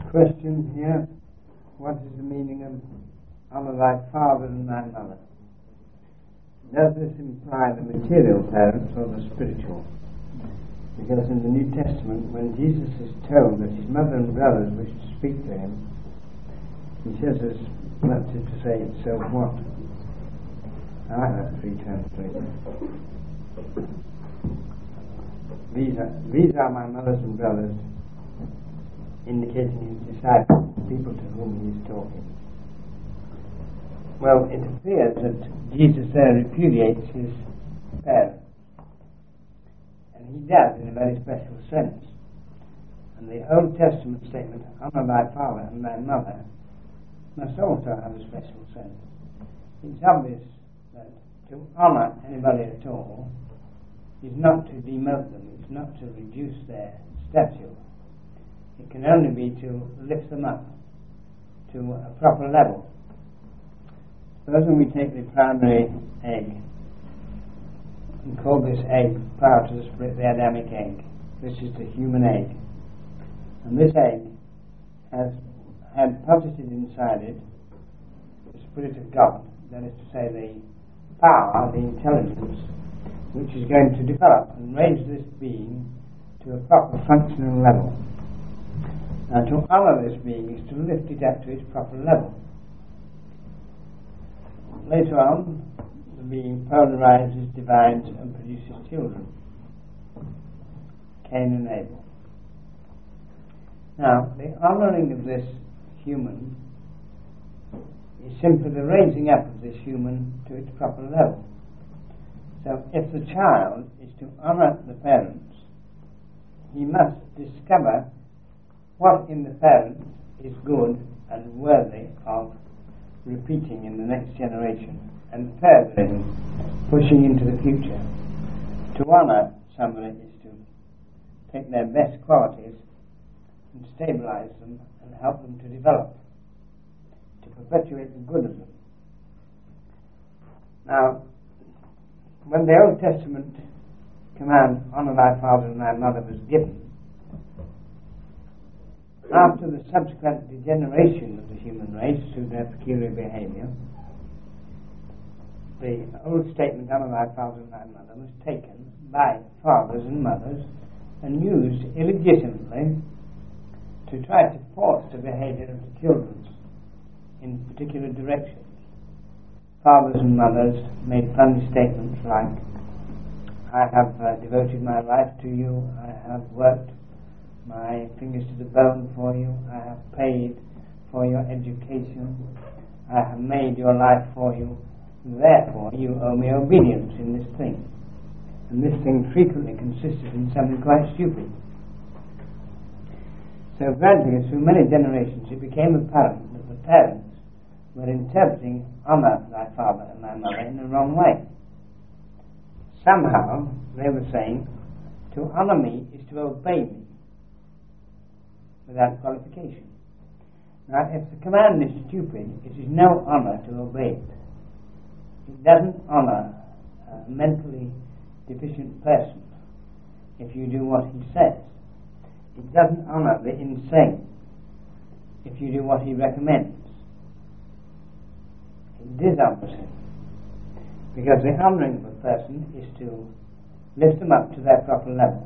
Question here: what is the meaning of honour thy father and thy mother? Does this imply the material parents or the spiritual? Because in the New Testament, when Jesus is told that his mother and brothers wish to speak to him, he says as much as to say, so what? I like that free translation. These are my mothers and brothers, indicating his disciples, people to whom he is talking. Well, it appears that Jesus there repudiates his parents. And he does in a very special sense. And the Old Testament statement, honour thy father and thy mother, must also have a special sense. It's obvious that to honour anybody at all is not to demote them, it's not to reduce their stature. It can only be to lift them up to a proper level. Supposing we take the primary egg and call this egg, prior to the split, the Adamic egg. This is the human egg. And this egg has had posited inside it the Spirit of God, that is to say the power, the intelligence, which is going to develop and raise this being to a proper functional level. Now, to honour this being is to lift it up to its proper level. Later on, the being polarizes, divides, and produces children, Cain and Abel. Now, the honouring of this human is simply the raising up of this human to its proper level. So, if the child is to honour the parents, he must discover what in the parents is good and worthy of repeating in the next generation and furthering, pushing into the future. To honour somebody is to take their best qualities and stabilise them and help them to develop, to perpetuate the good of them. Now, when the Old Testament command, honour thy father and thy mother, was given, after the subsequent degeneration of the human race through their peculiar behaviour, the old statement, honour thy father and thy mother, was taken by fathers and mothers and used illegitimately to try to force the behaviour of the children in particular directions. Fathers and mothers made funny statements like, I have devoted my life to you, I have worked my fingers to the bone for you, I have paid for your education, I have made your life for you, therefore you owe me obedience in this thing. And this thing frequently consisted in something quite stupid. So gradually, through many generations, it became apparent that the parents were interpreting honour thy father and thy mother in the wrong way. Somehow they were saying, to honour me is to obey me, without qualification. Now, if the command is stupid, it is no honour to obey it. It doesn't honour a mentally deficient person if you do what he says. It doesn't honour the insane if you do what he recommends. It dishonours him. Because the honouring of a person is to lift them up to their proper level.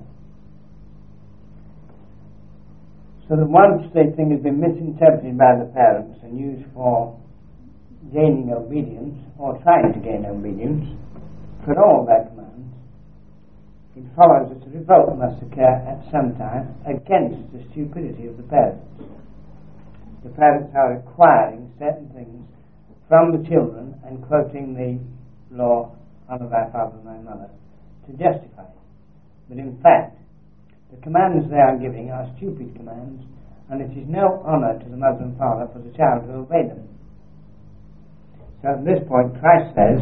So that once the thing has been misinterpreted by the parents and used for gaining obedience, or trying to gain obedience, for all their commands, it follows that a revolt must occur at some time against the stupidity of the parents. The parents are acquiring certain things from the children and quoting the law, honour thy father and thy mother, to justify it. But in fact, the commands they are giving are stupid commands, and it is no honour to the mother and father for the child to obey them. So at this point Christ says,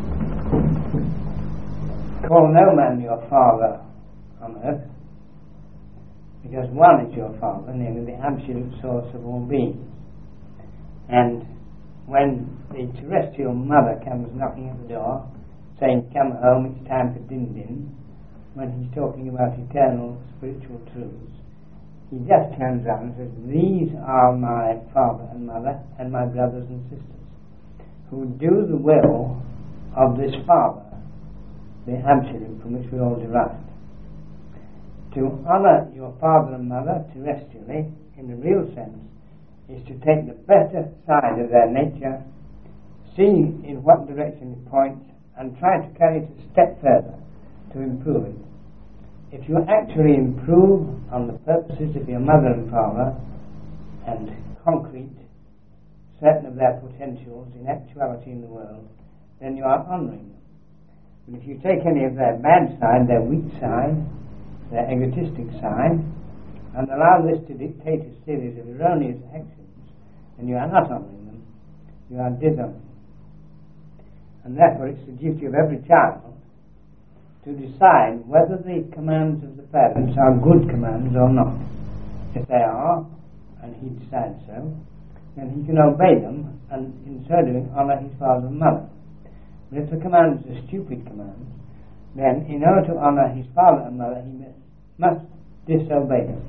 call no man your father on earth, because one is your father, namely the absolute source of all beings. And when the terrestrial mother comes knocking at the door, saying, come home, it's time for din-din, when he's talking about eternal spiritual truths, he just turns around and says, these are my father and mother and my brothers and sisters who do the will of this Father, the Absolute from which we all derived. To honour your father and mother terrestrially, in the real sense, is to take the better side of their nature, see in what direction it points, and try to carry it a step further to improve it. If you actually improve on the purposes of your mother and father and concrete certain of their potentials in actuality in the world, then you are honouring them. But if you take any of their bad side, their weak side, their egotistic side, and allow this to dictate a series of erroneous actions, then you are not honouring them, you are dishonouring them. And therefore it's the duty of every child to decide whether the commands of the parents are good commands or not. If they are, and he decides so, then he can obey them and in so doing honour his father and mother. But if the commands are stupid commands, then in order to honour his father and mother he must disobey them.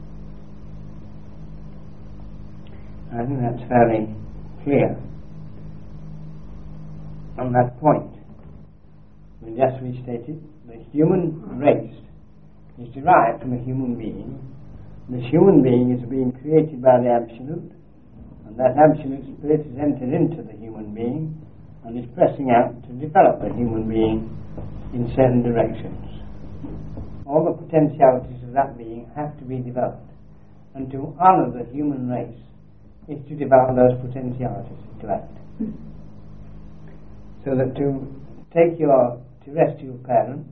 I think that's fairly clear on that point. We just restated, the human race is derived from a human being. This human being is a being created by the Absolute, and that Absolute Spirit is entered into the human being and is pressing out to develop the human being in certain directions. All the potentialities of that being have to be developed, and to honour the human race is to develop those potentialities to act. So that to take your terrestrial parents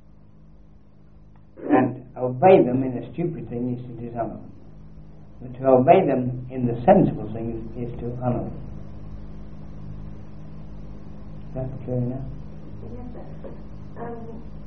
and obey them in a stupid thing is to dishonour them. But to obey them in the sensible things is to honour them. Is that clear enough? Yes, sir.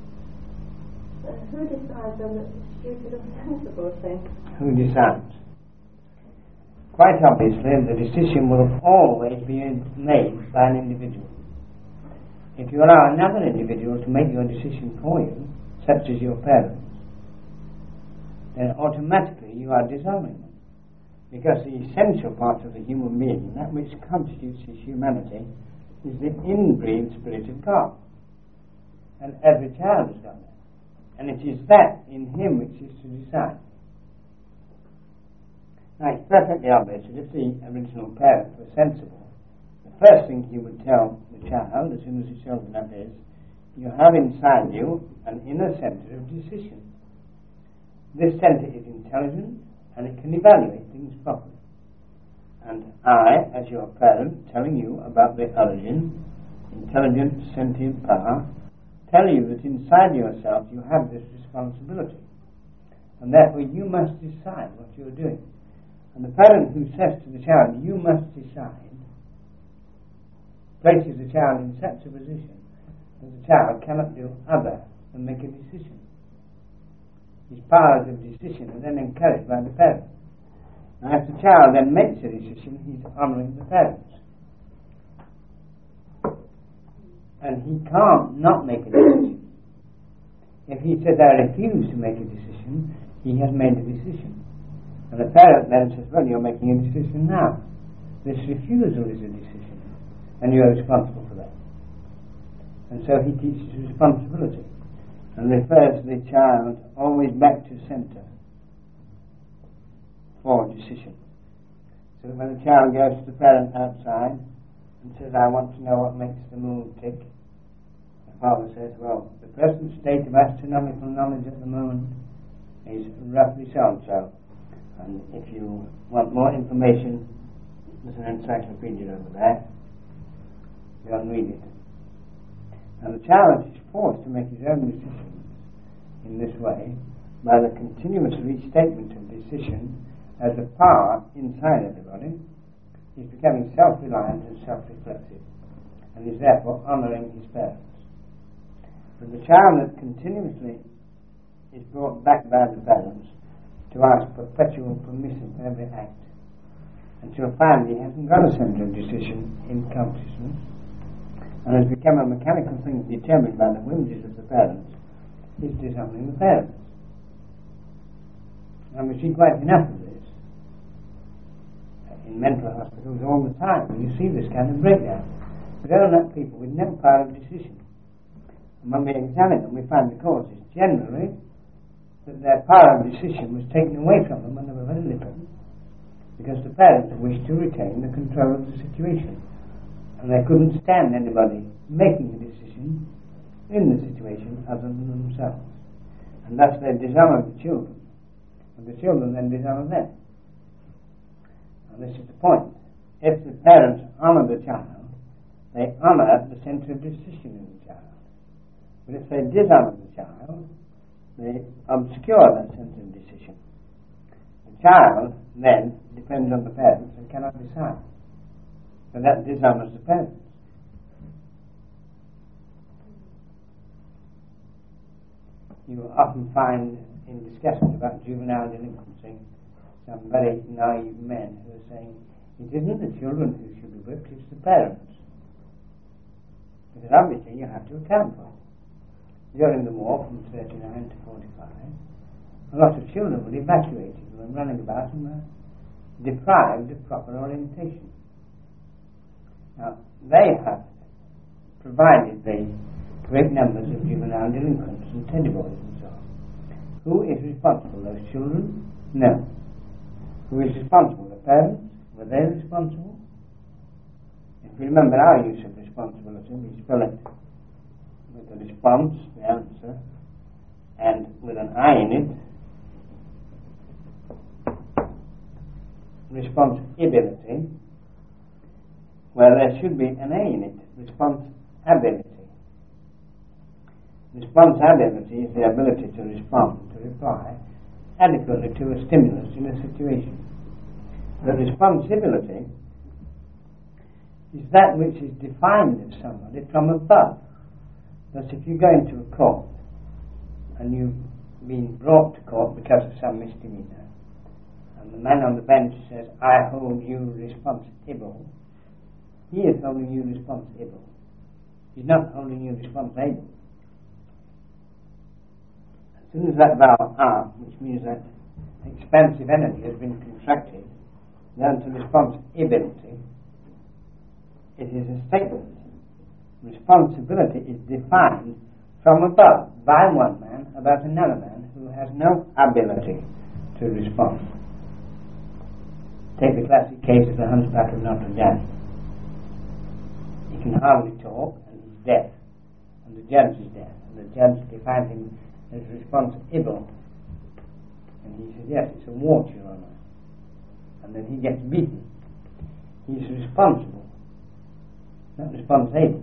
Who decides on the stupid or sensible thing? Who decides? Quite obviously, the decision will always be made by an individual. If you allow another individual to make your decision for you, such as your parents, then automatically you are disowning them. Because the essential part of the human being, that which constitutes his humanity, is the inbreed spirit of God. And every child has got that. And it is that in him which is to decide. Now it's perfectly obvious that if the original parent were sensible, the first thing he would tell the child, as soon as the child enough, is, you have inside you an inner centre of decision. This centre is intelligent and it can evaluate things properly. And I, as your parent, telling you about the origin, intelligent, sentient power, tell you that inside yourself you have this responsibility. And therefore you must decide what you're doing. And the parent who says to the child, you must decide, places the child in such a position that the child cannot do other than make a decision. His powers of decision are then encouraged by the parent. Now if the child then makes a decision, he's honouring the parents. And he can't not make a decision. If he says, I refuse to make a decision, he has made a decision. And the parent then says, well, you're making a decision now. This refusal is a decision, and you're responsible for that. And so he teaches responsibility and refers the child always back to centre for decision. So that when the child goes to the parent outside and says, I want to know what makes the moon tick, the father says, well, the present state of astronomical knowledge at the moment is roughly so-and-so. And if you want more information, there's an encyclopedia over there. You can read it. And the child is forced to make his own decisions in this way by the continuous restatement of decision as a power inside everybody. He's becoming self-reliant and self-reflexive and is therefore honouring his parents. But the child that continuously is brought back by the parents to ask perpetual permission for every act until finally he hasn't got a centre of decision in consciousness and has become a mechanical thing determined by the whimsies of the parents, is dishonouring the parents. And we see quite enough of this in mental hospitals all the time. You see this kind of breakdown. Grown-up people with no power of decision. And when we examine them, we find the causes generally that their power of decision was taken away from them when they were very little, because the parents wished to retain the control of the situation, and they couldn't stand anybody making a decision in the situation other than themselves. And thus they dishonoured the children, and the children then dishonoured them. And this is the point. If the parents honour the child, they honour the centre of decision in the child. But if they dishonour the child, they obscure that centre of decision. The child then depends on the parents and cannot decide. So that dishonours the parents. You will often find in discussions about juvenile delinquency some very naive men who are saying it isn't the children who should be whipped, it's the parents. Because obviously you have to account for it. During the war from 39 to 45, a lot of children were evacuated and were running about and were deprived of proper orientation. Now, they have provided the great numbers of juvenile delinquents and teddy boys and so on. Who is responsible? Those children? No. Who is responsible? The parents? Were they responsible? If we remember our use of responsibility, we spell it with the response, the answer, and with an I in it. Responsibility, where there should be an A in it. Responsibility. Responsibility is the ability to respond, to reply adequately to a stimulus in a situation. The responsibility is that which is defined of somebody from above. Thus, if you go into a court and you've been brought to court because of some misdemeanor, and the man on the bench says, I hold you responsible, he is holding you responsible. He's not holding you responsible. As soon as that vowel R, which means that expansive energy has been contracted down to responsibility, it is a statement. Responsibility is defined from above by one man about another man who has no ability to respond. Take the classic case of the Hunchback of Notre Dame. He can hardly talk and he's deaf, and the judge is deaf, and the judge defines him as responsible, and he says, yes, it's a wart, Your Honour, and then he gets beaten. He's responsible, not responsible.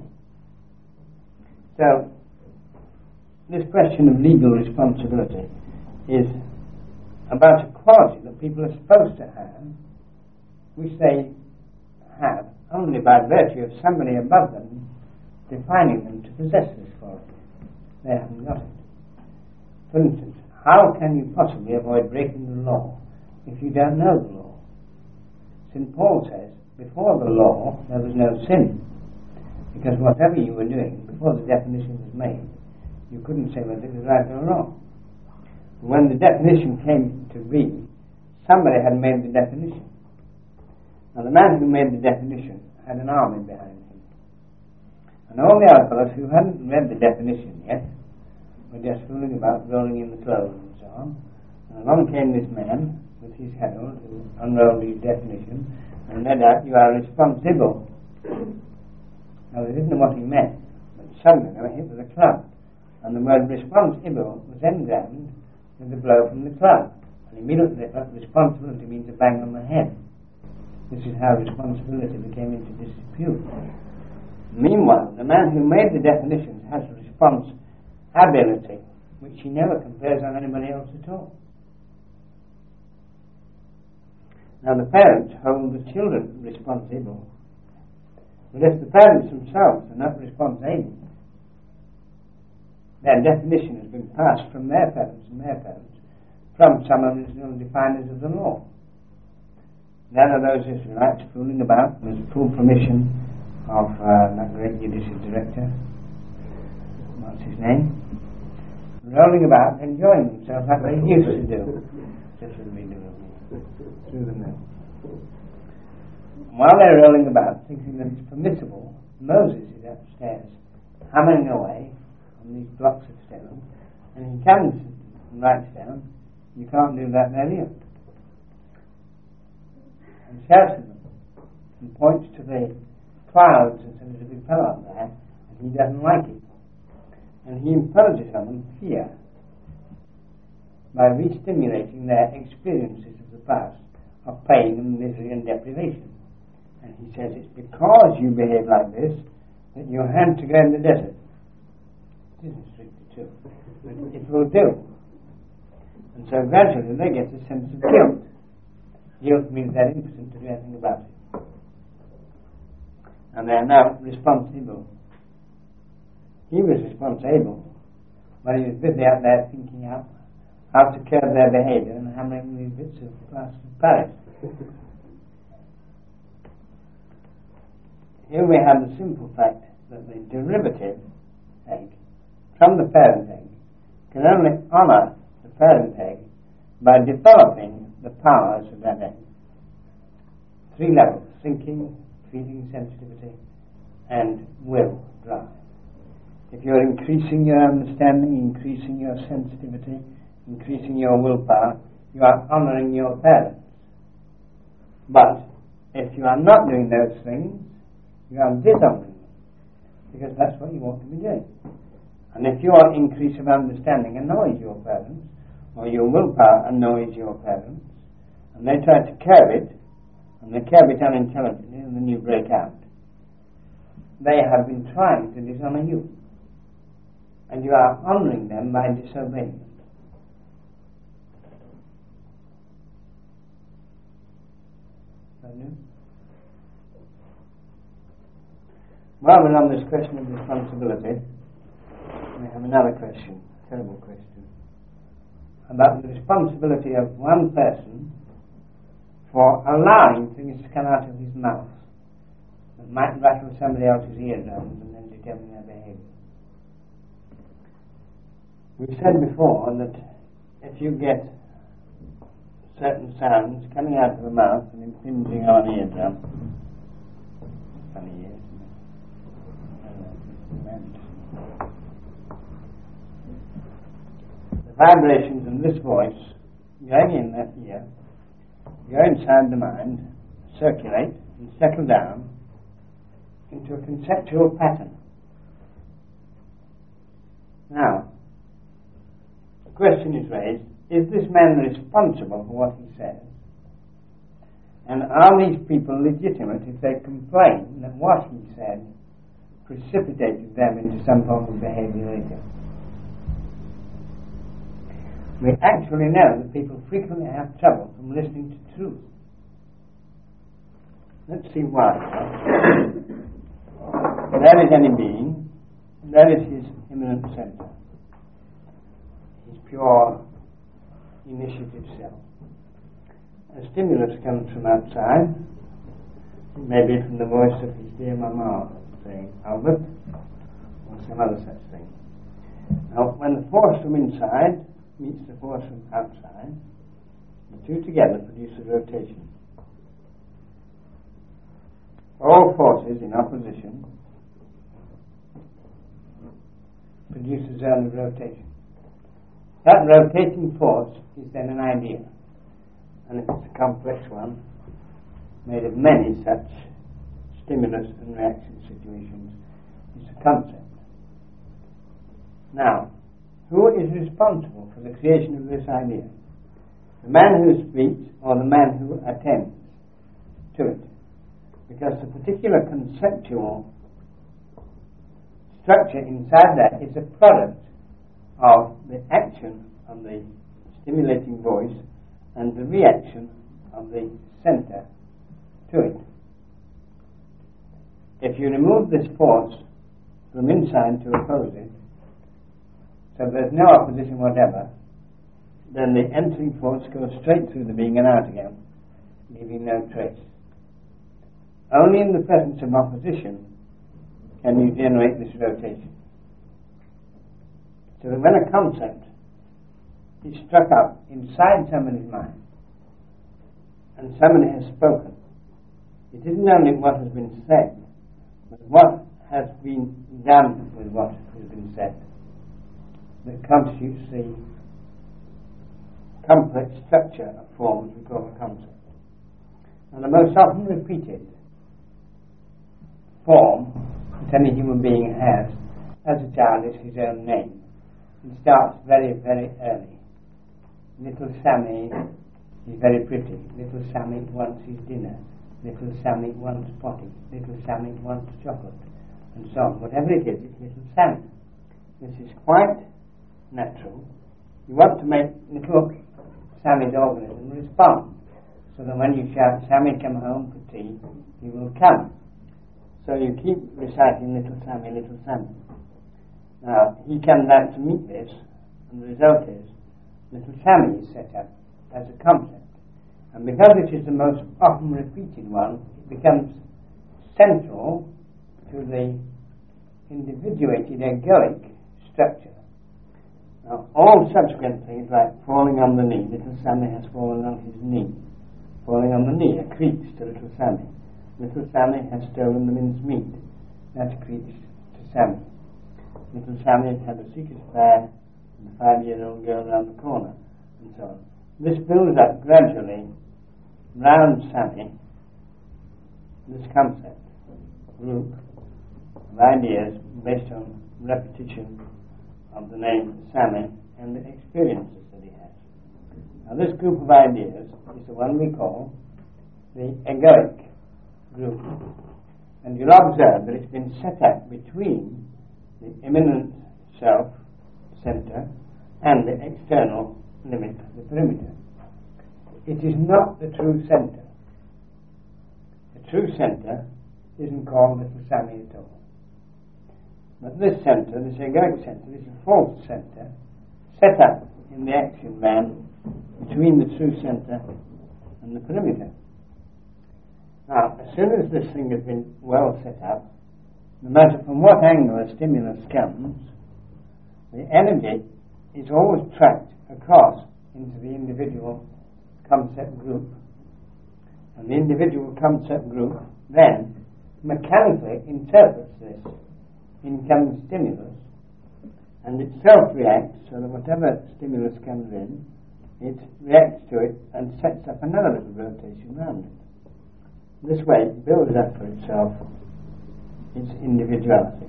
So, this question of legal responsibility is about a quality that people are supposed to have, which they have only by virtue of somebody above them defining them to possess this quality. They haven't got it. For instance, how can you possibly avoid breaking the law if you don't know the law? St. Paul says, before the law there was no sin, because whatever you were doing before the definition was made, you couldn't say whether it was right or wrong. When the definition came to be, somebody had made the definition. Now the man who made the definition had an army behind him. And all the other fellows who hadn't read the definition yet were just fooling about, rolling in the clothes and so on. And along came this man with his herald who unrolled his definition and read out, you are responsible. Now they didn't know what he meant, but suddenly they were hit with a club. And the word responsible was then grammed with a blow from the club. And immediately they thought responsibility means a bang on the head. This is how responsibility became into disrepute. Meanwhile, the man who made the definitions has responsibility, which he never confers on anybody else at all. Now the parents hold the children responsible. But if the parents themselves are not responsible, their definition has been passed from their parents and their parents, from someone who is known definers of the law. None of those Israelites fooling about with full permission of that great judicial director, what's his name, rolling about, enjoying themselves like they used to do. Through the mill. And while they're rolling about, thinking that it's permissible, Moses is upstairs, hammering away on these blocks of stone, and he comes and writes down, "You can't do that there either." And shouts at them, and points to the clouds and says, "There's a big fellow up there," and he doesn't like it. And he imposes on them fear by re-stimulating their experiences of the past of pain and misery and deprivation. And he says, "It's because you behave like this that you had to go in the desert." It isn't strictly true, but it will do. And so gradually they get a sense of guilt. Guilt means they're impotent to do anything about it. And they are now responsible. He was responsible when he was busy out there thinking out how to curb their behavior and hammering these bits of plaster of Paris. Here we have the simple fact that the derivative egg from the parent egg can only honour the parent egg by developing the powers of that egg. 3 levels: thinking, feeling, sensitivity, and will, drive. If you're increasing your understanding, increasing your sensitivity, increasing your willpower, you are honouring your parents. But if you are not doing those things, you are dishonouring them, because that's what you want to be doing. And if your increase of understanding annoys your parents, or your willpower annoys your parents, and they try to curb it, and they curb it unintelligently, and then you break out, they have been trying to dishonour you. And you are honouring them by disobeying them. While we're on this question of responsibility, we have another question, a terrible question, about the responsibility of one person for allowing things to come out of his mouth that might rattle somebody else's eardrums and then determine their behaviour. We've said before that if you get certain sounds coming out of the mouth and impinging on an eardrum, funny ears, the vibrations in this voice going in that ear go inside the mind, circulate and settle down into a conceptual pattern. Now, the question is raised, is this man responsible for what he says? And are these people legitimate if they complain that what he said precipitated them into some form of behavior later? We actually know that people frequently have trouble from listening to truth. Let's see why. There is any being, there is his immanent centre, his pure initiative self. A stimulus comes from outside, maybe from the voice of his dear mama saying Albert, or some other such thing. Now, when the force from inside meets the force from outside, the two together produce a rotation. All forces in opposition produce a zone of rotation. That rotating force is then an idea, and it's a complex one made of many such stimulus and reaction situations. It's a concept. Now, who is responsible for the creation of this idea? The man who speaks or the man who attends to it? Because the particular conceptual structure inside that is a product of the action of the stimulating voice and the reaction of the center to it. If you remove this force from inside to oppose it, so there's no opposition whatever, then the entering force goes straight through the being and out again, leaving no trace. Only in the presence of opposition can you generate this rotation. So that when a concept is struck up inside somebody's mind and somebody has spoken, it isn't only what has been said, but what has been done with what has been said that constitutes the complex structure of forms we call a concept. And the most often repeated form that any human being has as a child is his own name. It starts very, very early. Little Sammy is very pretty. Little Sammy wants his dinner. Little Sammy wants potty. Little Sammy wants chocolate. And so on. Whatever it is, it's Little Sammy. This is quite natural. You want to make little Sammy's organism respond. So that when you shout, Sammy, come home for tea, he will come. So you keep reciting Little Sammy, Little Sammy. Now, he comes out to meet this, and the result is Little Sammy is set up as a concept. And because it is the most often repeated one, it becomes central to the individuated egoic structure. Now, all subsequent things like falling on the knee, Little Sammy has fallen on his knee. Falling on the knee accretes to Little Sammy. Little Sammy has stolen the minced meat. That accretes to Sammy. Little Sammy has had a secret affair with a 5-year-old girl around the corner, and so on. This builds up gradually round Sammy, this concept, group of ideas based on repetition of the name Sammy and the experiences that he has. Now this group of ideas is the one we call the egoic group. And you'll observe that it's been set up between the immanent self center and the external limit, the perimeter. It is not the true center. The true center isn't called Little Sammy at all. But this center, this egoic center, is a false center set up in the action band between the true center and the perimeter. Now, as soon as this thing has been well set up, no matter from what angle a stimulus comes, the energy is always tracked across into the individual concept group. And the individual concept group then mechanically interprets this incoming stimulus and it self-reacts, so that whatever stimulus comes in, it reacts to it and sets up another little rotation around it. This way it builds up for itself its individuality.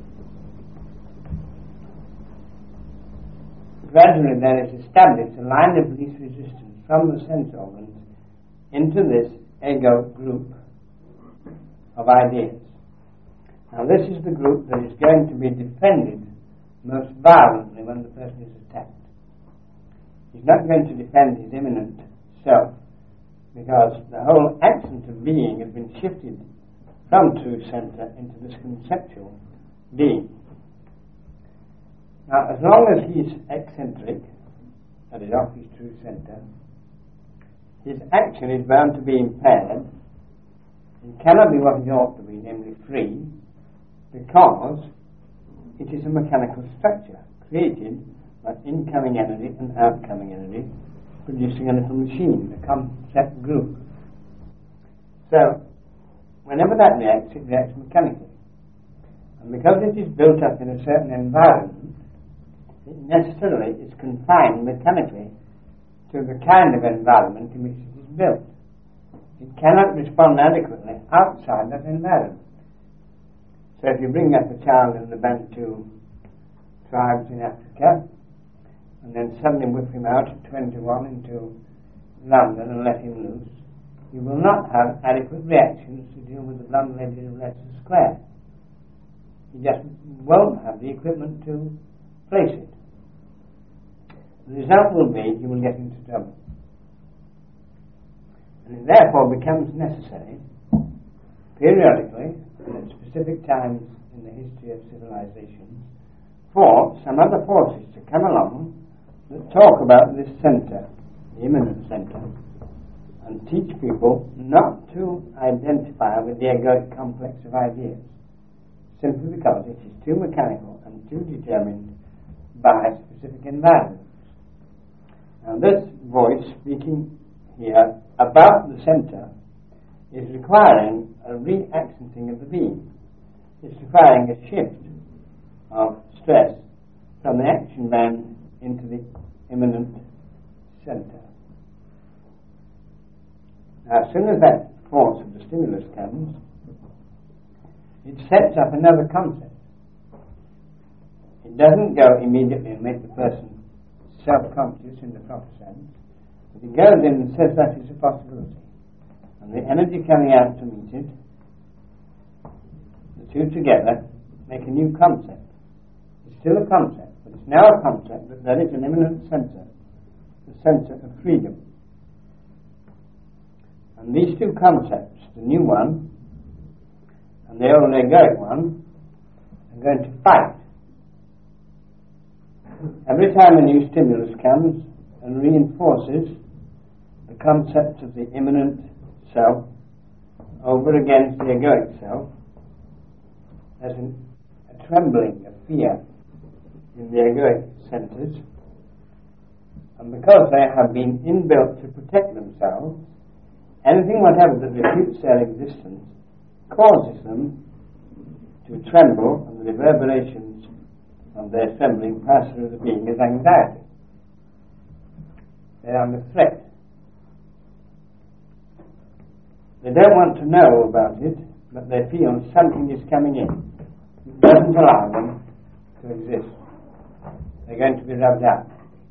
Gradually there is established a line of least resistance from the sense organs into this ego group of ideas. Now this is the group that is going to be defended most violently when the person is attacked. He's not going to defend his immanent self, because the whole accent of being has been shifted from true center into this conceptual being. Now, as long as he's eccentric, that is off his true center, his action is bound to be impaired. It cannot be what it ought to be, namely free, because it is a mechanical structure created by incoming energy and outcoming energy, producing a little machine, a concept group. So, whenever that reacts, it reacts mechanically. And because it is built up in a certain environment, it necessarily is confined mechanically to the kind of environment in which it is built. It cannot respond adequately outside that environment. So if you bring up a child in the Bantu tribes in Africa, and then suddenly whip him out at 21 into London and let him loose, you will not have adequate reactions to deal with the London edges of Leicester Square. You just won't have the equipment to place it. The result will be he will get into trouble. And it therefore becomes necessary, periodically, and at specific times in the history of civilizations, for some other forces to come along that talk about this center, the immanent center, and teach people not to identify with the egoic complex of ideas, simply because it is too mechanical and too determined by specific environments. And this voice speaking here about the center is requiring a reaccenting of the being. It's requiring a shift of stress from the action man into the immanent center. Now, as soon as that force of the stimulus comes, it sets up another concept. It doesn't go immediately and make the person self-conscious in the proper sense, but it goes in and says that is a possibility. And the energy coming out to meet it, the two together make a new concept. It's still a concept, but it's now a concept that there is an immanent center, the center of freedom. And these two concepts, the new one and the old egoic one, are going to fight. Every time a new stimulus comes and reinforces the concept of the immanent self over against the egoic self, there's a trembling of fear in the egoic centers, and because they have been inbuilt to protect themselves, anything whatever that refutes their existence causes them to tremble, and the reverberations of their trembling pass through the being as anxiety. They are under threat. They don't want to know about it, but they feel something is coming in. It doesn't allow them to exist. They're going to be rubbed out.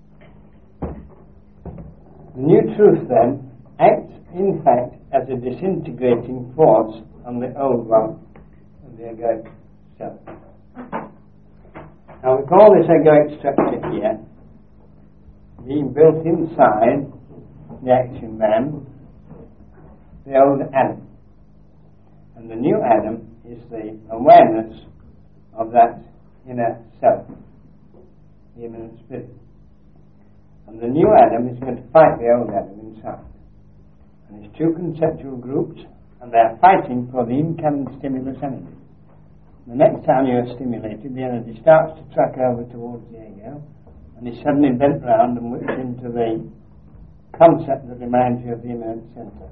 The new truth then acts in fact as a disintegrating force on the old one of the egoic self. Now we call this egoic structure here being built inside the action man, the old Adam. And the new Adam is the awareness of that inner self, the immanent spirit. And the new Adam is going to fight the old Adam inside. And there's two conceptual groups, and they are fighting for the incoming stimulus energy. The next time you are stimulated, the energy starts to track over towards the ego, and is suddenly bent round and whipped into the concept that reminds you of the immanent center.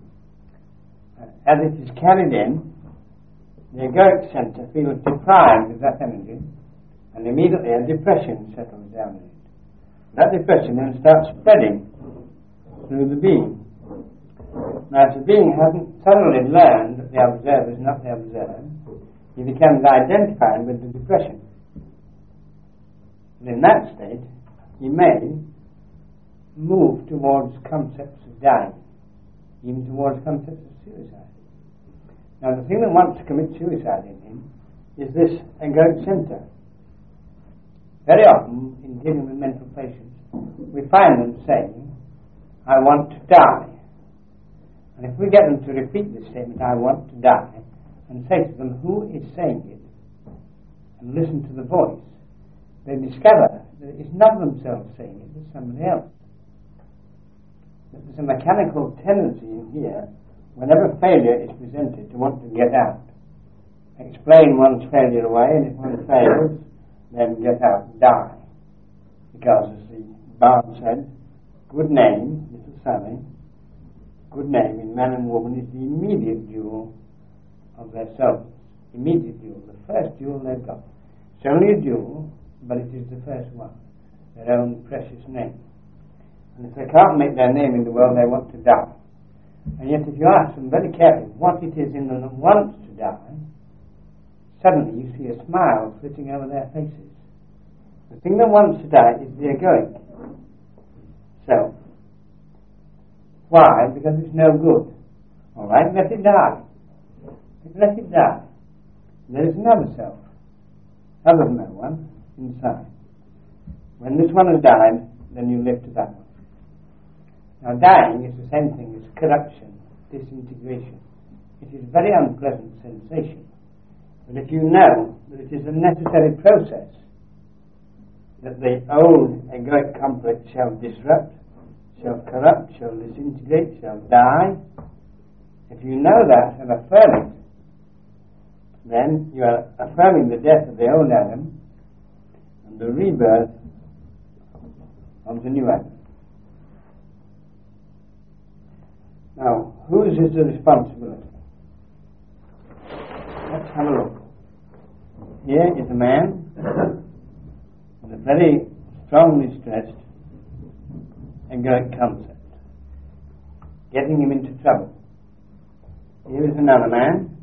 As it is carried in, the egoic center feels deprived of that energy, and immediately a depression settles down in it. That depression then starts spreading through the being. Now, if the being hasn't thoroughly learned that the observer is not the observed, he becomes identified with the depression. And in that state, he may move towards concepts of dying, even towards concepts of suicide. Now, the thing that wants to commit suicide in him is this egoic center. Very often, in dealing with mental patients, we find them saying, I want to die. And if we get them to repeat this statement, I want to die, and say to them, who is saying it, and listen to the voice, they discover that it's not themselves saying it, it's somebody else. That there's a mechanical tendency in here, whenever failure is presented, to want to get out. Explain one's failure away, and if one fails, then get out, die. Because, as the Bard said, good name, little Sammy, good name in man and woman is the immediate jewel of their souls. Immediate jewel, the first jewel they've got. It's only a jewel, but it is the first one, their own precious name. And if they can't make their name in the world, they want to die. And yet if you ask them very carefully what it is in them that wants to die, suddenly you see a smile flitting over their faces. The thing that wants to die is the egoic self. Why? Because it's no good. All right, let it die. Let it die. There is another self, other than that one, inside. When this one has died, then you live to that one. Now, dying is the same thing as corruption, disintegration. It is a very unpleasant sensation. But if you know that it is a necessary process, that the old egoic complex shall disrupt, shall corrupt, shall disintegrate, shall die, if you know that and affirm it, then you are affirming the death of the old Adam and the rebirth of the new Adam. Now, whose is the responsibility? Let's have a look. Here is a man with a very strongly stressed egoic concept, getting him into trouble. Here is another man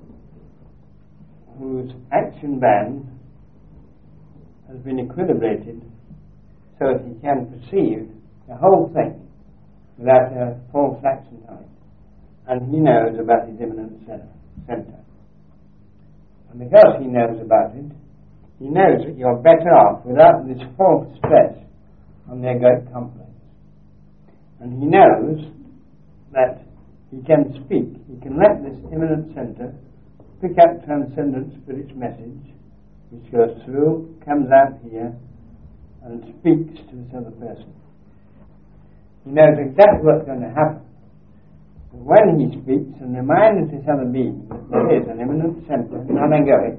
whose action band has been equilibrated so that he can perceive the whole thing without a false action on it. And he knows about his immanent centre. And because he knows about it, he knows that you're better off without this false stress on the egoic complex. And he knows that he can speak, he can let this immanent centre pick up transcendent spirit's message, which goes through, comes out here, and speaks to this other person. He knows exactly what's going to happen. But when he speaks and reminds this other being that there is an immanent centre, non-egoic,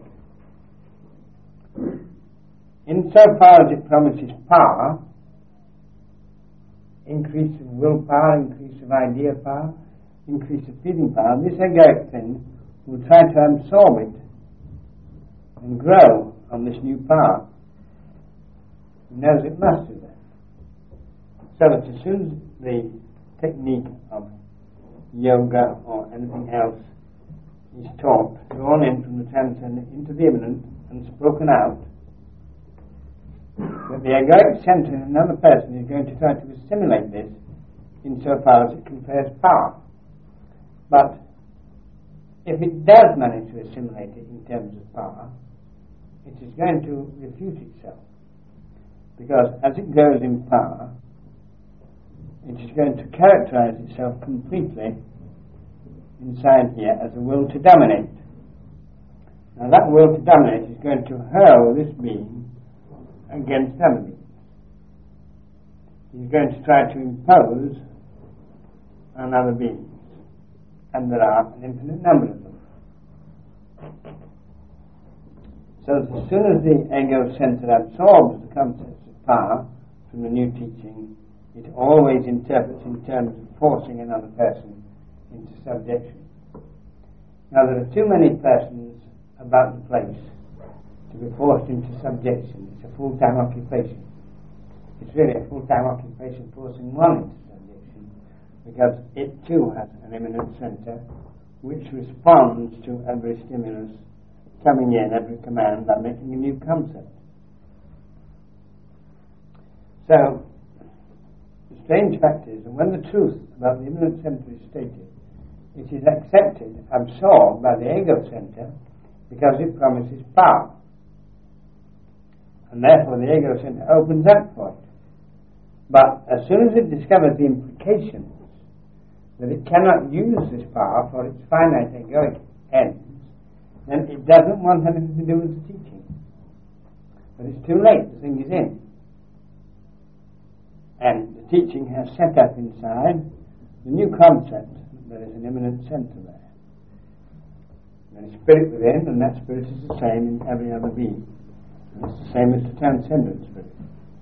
insofar as it promises power, increase of willpower, increase of idea power, increase of feeling power, this egoic thing will try to absorb it and grow on this new power. He knows it must do that. So that as soon as the technique of yoga or anything else is taught, drawn in from the transcendent into the immanent and spoken out, that the egoic centre in another person is going to try to assimilate this insofar as it confers power. But if it does manage to assimilate it in terms of power, it is going to refute itself. Because as it grows in power, it is going to characterize itself completely inside here as a will to dominate. Now that will to dominate is going to hurl this being against other beings. He's going to try to impose on other beings. And there are an infinite number of them. So that as soon as the ego centre absorbs the concepts of power from the new teaching, it always interprets in terms of forcing another person into subjection. Now there are too many persons about the place to be forced into subjection. It's a full-time occupation. It's really a full-time occupation forcing one into subjection, because it too has an immanent centre which responds to every stimulus coming in, every command, by making a new concept. So the strange fact is that when the truth about the immanent centre is stated, it is accepted, absorbed by the ego centre because it promises power. And therefore the ego centre opens up for it. But as soon as it discovers the implications that it cannot use this power for its finite egoic ends, then it doesn't want anything to do with the teaching. But it's too late, the thing is in. And the teaching has set up inside the new concept that there is an immanent centre there. There is spirit within, and that spirit is the same in every other being. And it's the same as the transcendent spirit.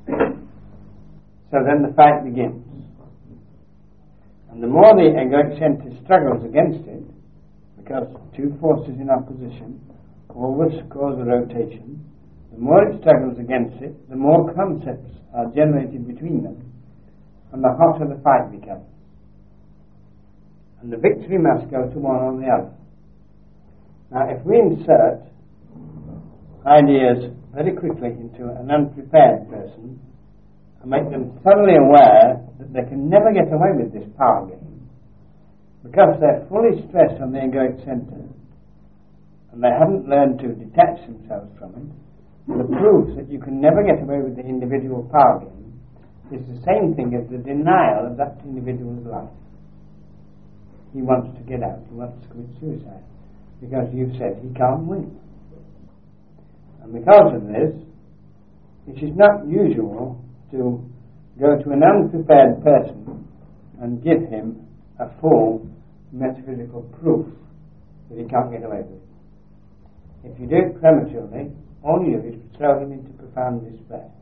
So then the fight begins. And the more the egoic centre struggles against it, because two forces in opposition always cause a rotation, the more it struggles against it, the more concepts are generated between them, and the hotter the fight becomes. And the victory must go to one or the other. Now, if we insert ideas very quickly into an unprepared person and make them thoroughly aware that they can never get away with this power game, because they're fully stressed on the egoic centre and they haven't learned to detach themselves from it, the proof that you can never get away with the individual power game is the same thing as the denial of that individual's life. He wants to get out, he wants to commit suicide, because you've said he can't win. And because of this, it is not usual to go to an unprepared person and give him a full metaphysical proof that he can't get away with it. If you do it prematurely, all you do is throw him into profound despair.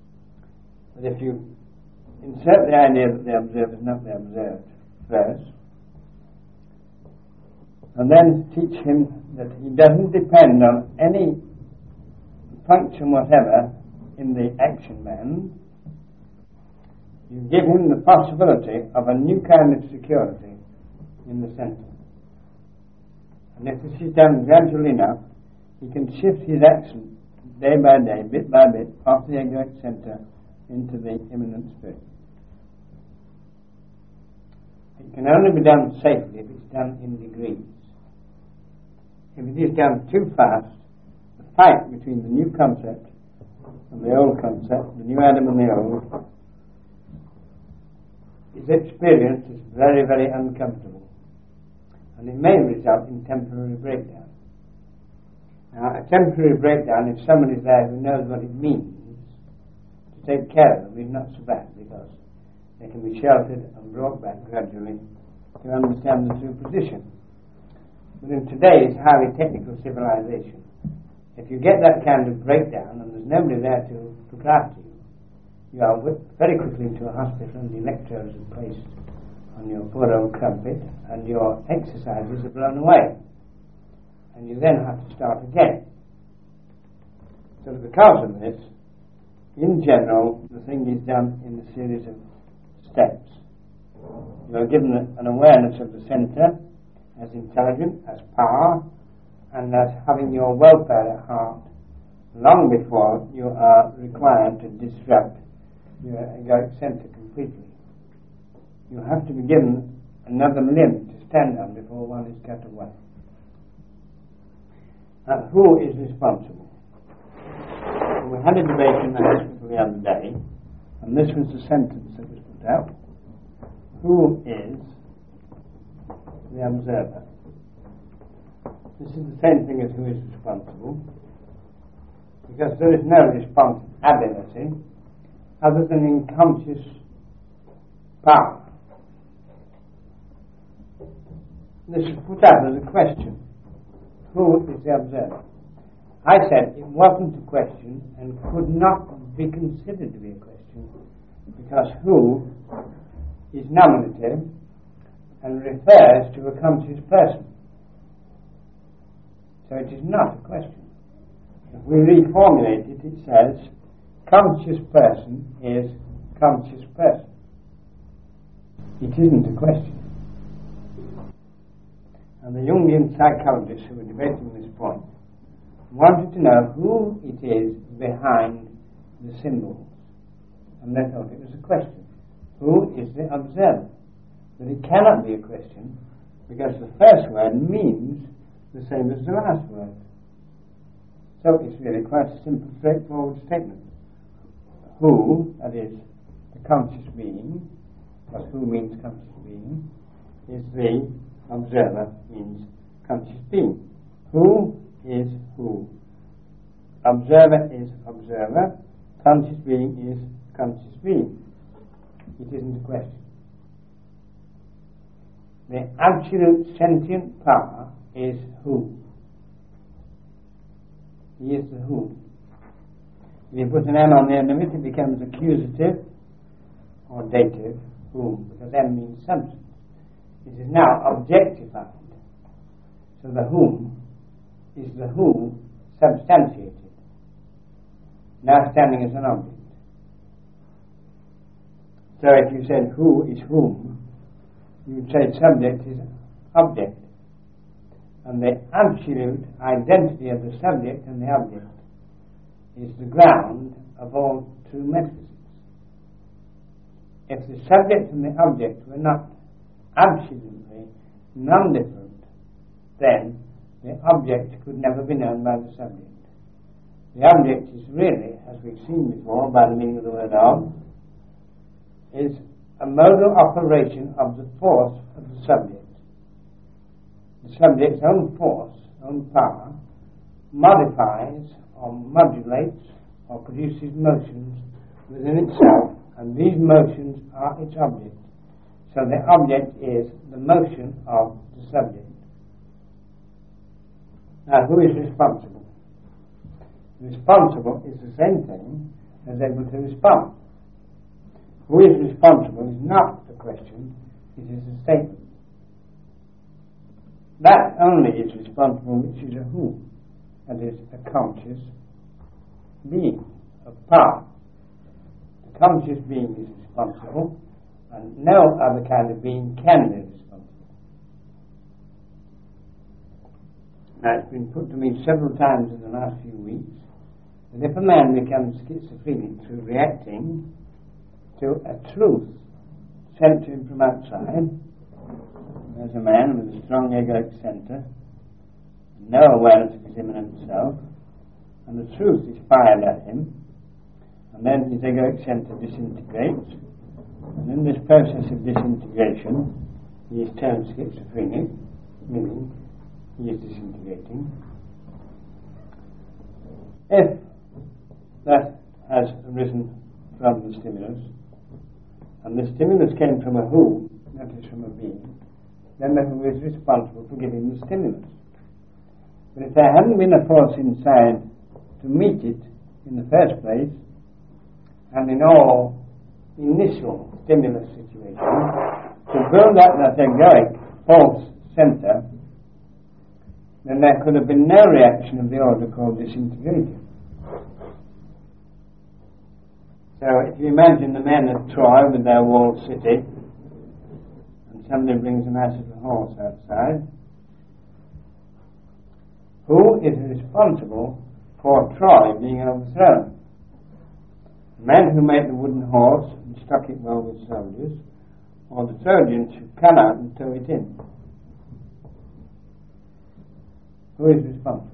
But if you insert the idea that the observer is not the observed first, and then teach him that he doesn't depend on any function whatever in the action man. You give him the possibility of a new kind of security in the centre. And if this is done gradually enough, he can shift his action day by day, bit by bit, off the egoic centre into the immanent spirit. It can only be done safely if it's done in degrees. If it is done too fast, the fight between the new concept and the old concept, the new Adam and the old, is experienced as very, very uncomfortable. And it may result in temporary breakdown. Now, a temporary breakdown, if somebody's there who knows what it means to take care of them, is not so bad, because they can be sheltered and brought back gradually to understand the true position. But in today's highly technical civilization, if you get that kind of breakdown and there's nobody there to look after you, you are whipped very quickly into a hospital and the electrodes are placed on your poor old crumpet and your exercises are blown away. And you then have to start again. So because of this, in general, the thing is done in a series of steps. You are given an awareness of the centre as intelligent, as power, and as having your welfare at heart long before you are required to disrupt your egoic centre completely. You have to be given another limb to stand on before one is cut away. Now, who is responsible? We had a debate in the hospital the other day, and this was the sentence that was put out. Who is the observer? This is the same thing as who is responsible, because there is no responsibility other than in conscious power. This is put out as a question. Who is the observer? I said it wasn't a question and could not be considered to be a question, because who is nominative and refers to a conscious person. So it is not a question. If we reformulate it, it says conscious person is conscious person. It isn't a question. And the Jungian psychologists who were debating this point wanted to know who it is behind the symbols. And they thought it was a question. Who is the observer? But it cannot be a question, because the first word means the same as the last word. So it's really quite a simple, straightforward statement. Who, that is, the conscious being, because who means conscious being, is the observer, means conscious being. Who is who? Observer is observer, conscious being is conscious being. It isn't a question. The absolute sentient power is who. He is the who. If you put an M on the end of it, it becomes accusative or dative, whom, because M means substance. It is now objectified. So the whom is the who substantiated, now standing as an object. So if you said who is whom, you would say subject is object. And the absolute identity of the subject and the object is the ground of all true metaphysics. If the subject and the object were not absolutely non-different, then the object could never be known by the subject. The object is really, as we've seen before by the meaning of the word of, is a modal operation of the force of the subject. The subject's own force, own power, modifies or modulates or produces motions within itself, and these motions are its object. So the object is the motion of the subject. Now, who is responsible? Responsible is the same thing as able to respond. Who is responsible is not a question, it is a statement. that only is responsible which is a who, that is, a conscious being, a power. The conscious being is responsible, and no other kind of being can be responsible. Now, it's been put to me several times in the last few weeks that if a man becomes schizophrenic through reacting to a truth sent to him from outside, there's a man with a strong egoic centre, no awareness of his immanent self, and the truth is fired at him, and then his egoic centre disintegrates, and in this process of disintegration he is turned schizophrenic, meaning he is disintegrating. If that has arisen from the stimulus, and the stimulus came from a who, that is from a being, then the who is responsible for giving the stimulus. But if there hadn't been a force inside to meet it in the first place, and in all initial stimulus situations, to build up that egoic false centre, then there could have been no reaction of the order called disintegration. So if you imagine the men at Troy with their walled city, and somebody brings a nice little horse outside, who is responsible for Troy being overthrown? The men who made the wooden horse and stuck it well with soldiers, or the Trojans who come out and tow it in? Who is responsible?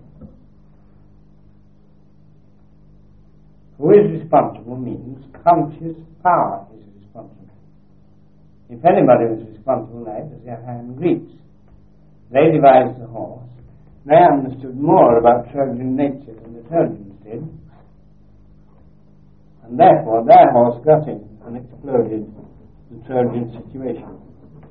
Who is responsible means conscious power is responsible. If anybody was responsible, now it was the Achaean Greeks. They devised the horse. They understood more about Trojan nature than the Trojans did, and therefore their horse got in and exploded the Trojan situation.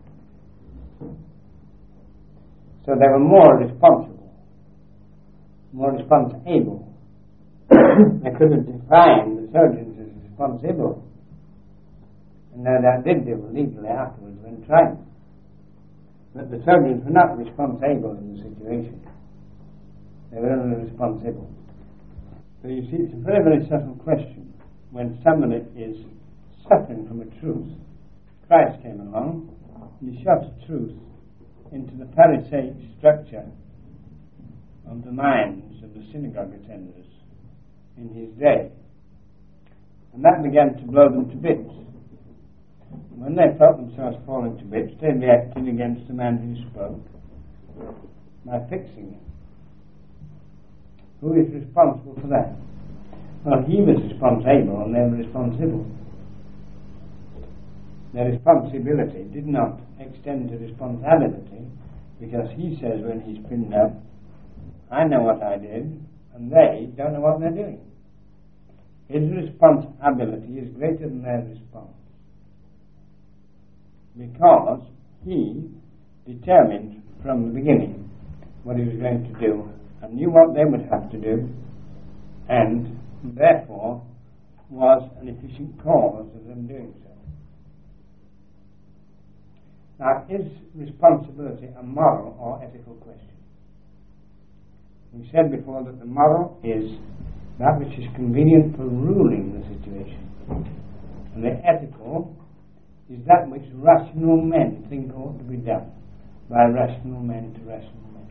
So they were more responsible, more responsible. They could have defined the Trojans as responsible, and no doubt did do legally afterwards when tried. But the Trojans were not responsible in the situation. They were only responsible. So you see, it's a very, very subtle question. When somebody is suffering from a truth, Christ came along and he shot a truth into the Pharisaic structure of the minds of the synagogue attenders in his day. And that began to blow them to bits. When they felt themselves falling to bits, they reacted against the man who spoke by fixing him. Who is responsible for that? Well, he was responsible and they were responsible. Their responsibility did not extend to responsibility, because he says when he's pinned up, I know what I did, and they don't know what they're doing. His responsibility is greater than their response, because he determined from the beginning what he was going to do, and knew what they would have to do, and therefore was an efficient cause of them doing so. Now, is responsibility a moral or ethical question? We said before that the moral is that which is convenient for ruling the situation, and the ethical is that which rational men think ought to be done by rational men to rational men.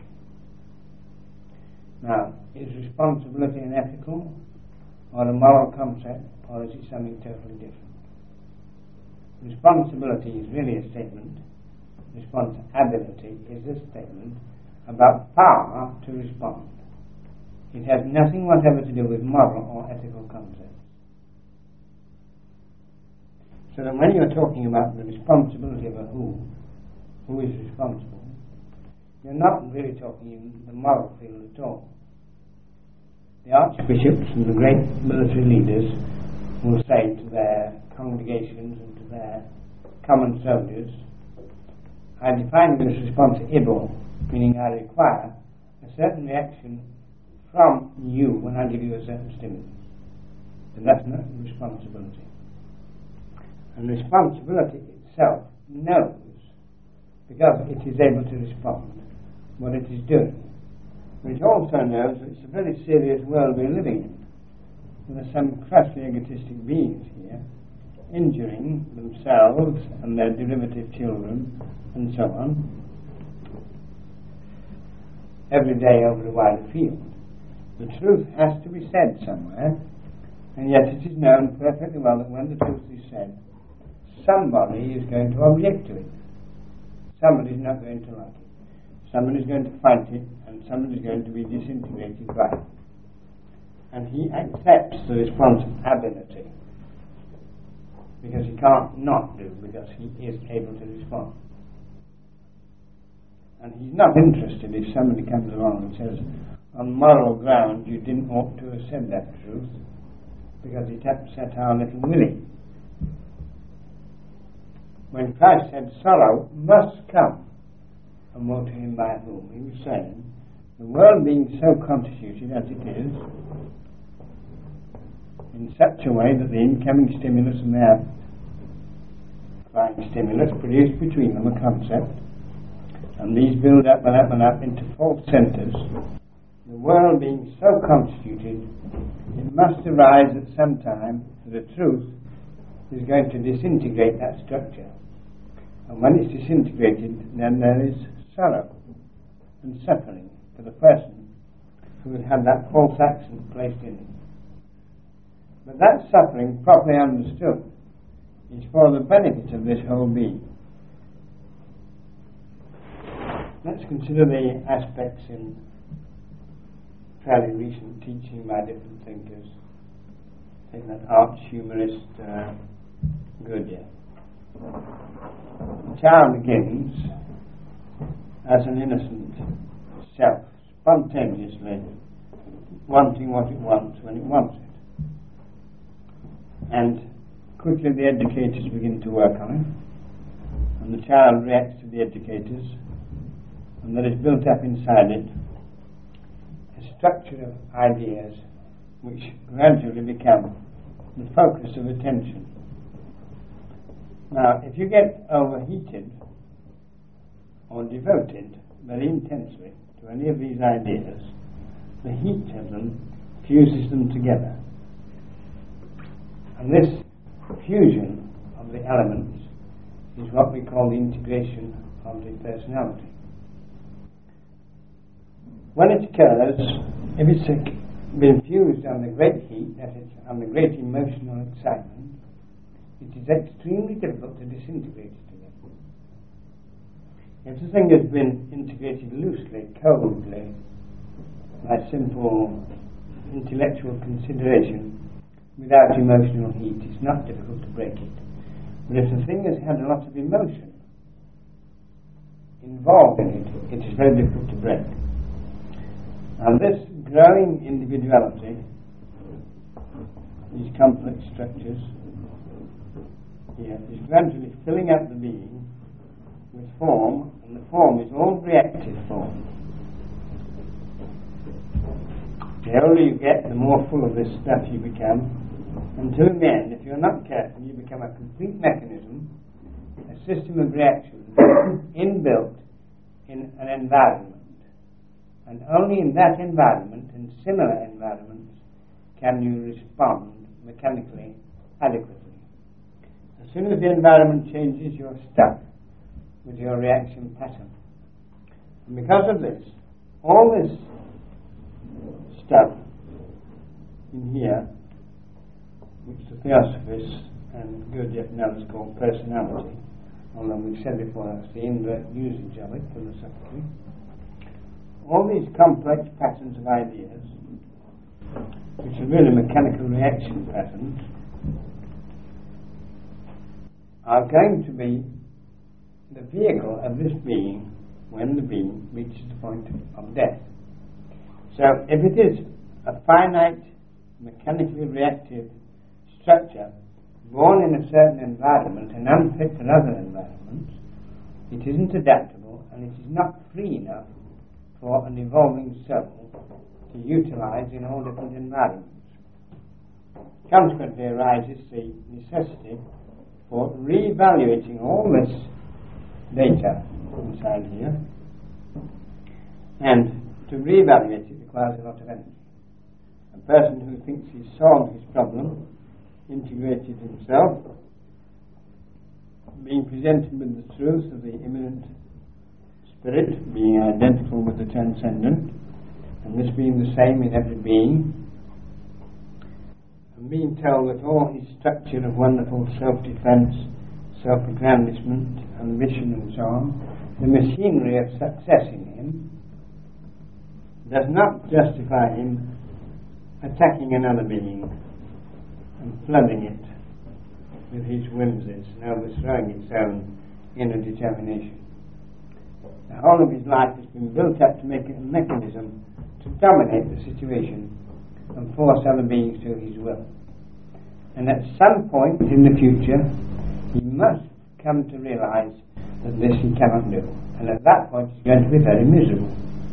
Now, is responsibility an ethical or a moral concept, or is it something totally different? Responsibility is really a statement. Responsibility is a statement about power to respond. It has nothing whatever to do with moral or ethical concepts. So that when you're talking about the responsibility of a who is responsible, you're not really talking in the moral field at all. The archbishops and the great military leaders will say to their congregations and to their common soldiers, I define you as responsible, meaning I require a certain reaction from you when I give you a certain stimulus. And that's not responsibility. And responsibility itself knows, because it is able to respond, what it is doing. But it also knows that it's a very serious world we're living in. There are some crassly egotistic beings here, injuring themselves and their derivative children and so on, every day over a wider field. The truth has to be said somewhere, and yet it is known perfectly well that when the truth is said, somebody is going to object to it. Somebody is not going to like it. Somebody is going to fight it, and somebody is going to be disintegrated by it. And he accepts the responsibility, because he can't not do, because he is able to respond. And he's not interested if somebody comes along and says, on moral ground, you didn't ought to have said that truth, because it upset our little Willie. When Christ said sorrow must come, and woe to him by whom, he was saying, the world being so constituted as it is, in such a way that the incoming stimulus and the outgoing stimulus produce between them a concept, and these build up and up and up into false centres, the world being so constituted, it must arise at some time that the truth is going to disintegrate that structure. And when it's disintegrated, then there is sorrow and suffering for the person who has had that false accent placed in it. But that suffering, properly understood, is for the benefit of this whole being. Let's consider the aspects in fairly recent teaching by different thinkers. Take that arch humorist Goodyear. The child begins as an innocent self, spontaneously wanting what it wants when it wants it. And quickly the educators begin to work on it, and the child reacts to the educators, and there is built up inside it a structure of ideas which gradually become the focus of attention. Now, if you get overheated or devoted very intensely to any of these ideas, the heat of them fuses them together. And this fusion of the elements is what we call the integration of the personality. When it occurs, if it's been fused on the great heat, that is, on the great emotional excitement, it is extremely difficult to disintegrate it again. If the thing has been integrated loosely, coldly, by simple intellectual consideration, without emotional heat, it's not difficult to break it. But if the thing has had a lot of emotion involved in it, it is very difficult to break. And this growing individuality, these complex structures, here, is gradually filling up the being with form, and the form is all reactive form. The older you get, the more full of this stuff you become, until in the end, if you're not careful, you become a complete mechanism, a system of reactions inbuilt in an environment. And only in that environment and similar environments can you respond mechanically adequately. As soon as the environment changes, you're stuck with your reaction pattern. And because of this, all this stuff in here, which the Theosophists and Gurdjieff and others call personality, although we've said before that's the invert usage of it philosophically, all these complex patterns of ideas, which are really mechanical reaction patterns, are going to be the vehicle of this being when the being reaches the point of death. So if it is a finite, mechanically reactive structure born in a certain environment and unfit for other environments, it isn't adaptable and it is not free enough for an evolving soul to utilize in all different environments. Consequently arises the necessity for re-evaluating all this data inside here And to reevaluate it requires a lot of energy. A person who thinks he's solved his problem, integrated himself, being presented with the truth of the immanent spirit, being identical with the transcendent, and this being the same in every being, and being told that all his structure of wonderful self-defense, self-aggrandizement, ambition and so on, the machinery of success in him, does not justify him attacking another being and flooding it with his whimsies and overthrowing its own inner determination. The whole of his life has been built up to make it a mechanism to dominate the situation and force other beings to his will. And at some point in the future, he must come to realize that this he cannot do. And at that point, he's going to be very miserable.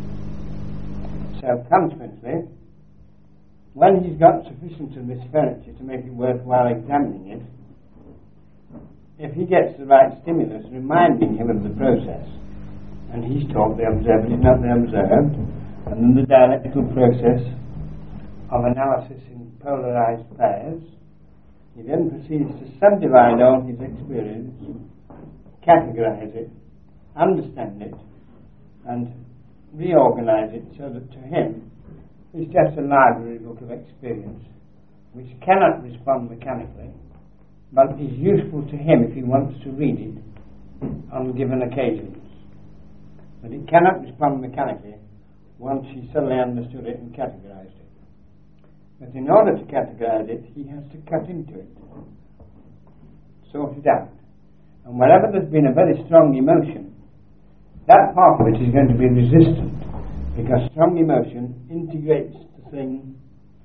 So consequently, when he's got sufficient of this furniture to make it worthwhile examining it, if he gets the right stimulus reminding him of the process, and he's taught the observer is not the observed, and then the dialectical process of analysis in polarized pairs, he then proceeds to subdivide all his experience, categorize it, understand it, and reorganize it so that to him it's just a library book of experience which cannot respond mechanically, but is useful to him if he wants to read it on given occasions. But it cannot respond mechanically once he suddenly understood it and categorized it. But in order to categorize it, he has to cut into it, sort it out. And wherever there's been a very strong emotion, that part of it is going to be resistant, because strong emotion integrates the thing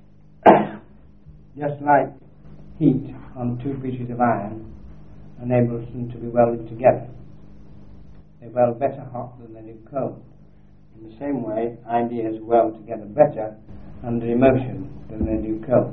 just like heat on two pieces of iron enables them to be welded together. They weld better hot than they do cold. In the same way, ideas weld together better under emotion than they do cold.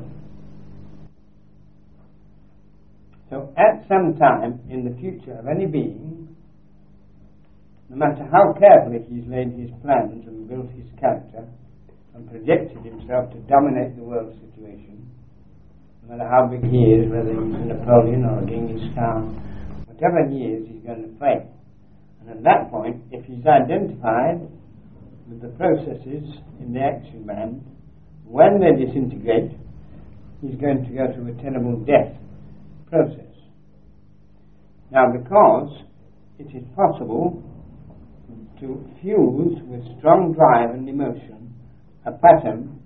So at some time in the future of any being, no matter how carefully he's laid his plans and built his character and projected himself to dominate the world situation, no matter how big he is, whether he's a Napoleon or a Genghis Khan, whatever he is, he's going to fail. And at that point, if he's identified with the processes in the action band, when they disintegrate, he's going to go through a terrible death process. Now, because it is possible to fuse with strong drive and emotion a pattern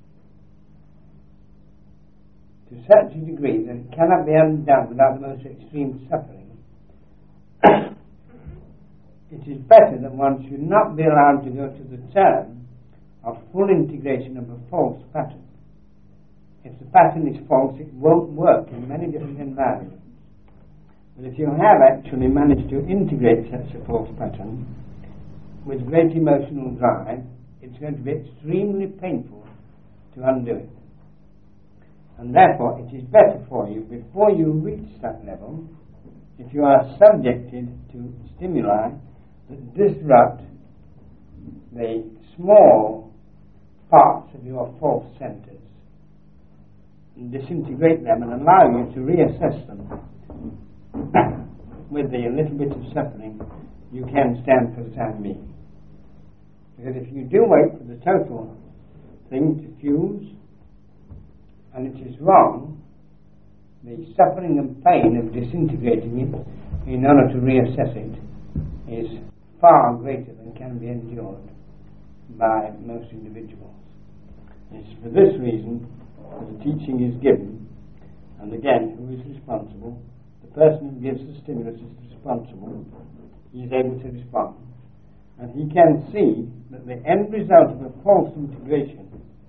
to such a degree that it cannot be undone without the most extreme suffering, it is better that one should not be allowed to go to the term of full integration of a false pattern. If the pattern is false, it won't work in many different environments. But if you have actually managed to integrate such a false pattern with great emotional drive, it's going to be extremely painful to undo it. And therefore, it is better for you, before you reach that level, if you are subjected to stimuli that disrupt the small parts of your false centers, and disintegrate them and allow you to reassess them with the little bit of suffering you can stand for the time being. Because if you do wait for the total thing to fuse, and it is wrong, the suffering and pain of disintegrating it in order to reassess it is far greater than can be endured by most individuals. It's for this reason that the teaching is given, and again, who is responsible? The person who gives the stimulus is responsible. He is able to respond. And he can see that the end result of a false integration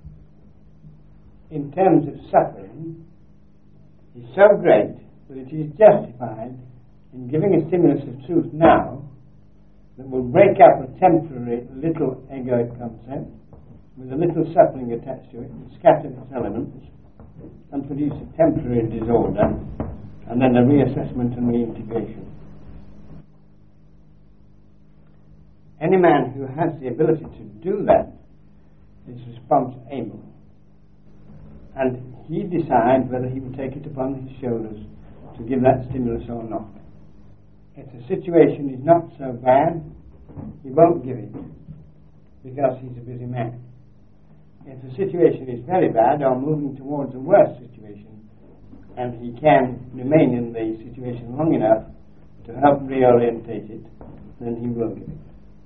in terms of suffering is so great that it is justified in giving a stimulus of truth now that will break up a temporary little egoic concept with a little suffering attached to it and scatter its elements and produce a temporary disorder and then a reassessment and reintegration. Any man who has the ability to do that is responsible. And he decides whether he will take it upon his shoulders to give that stimulus or not. If the situation is not so bad, he won't give it because he's a busy man. If the situation is very bad or moving towards a worse situation, and he can remain in the situation long enough to help reorientate it, then he will give it.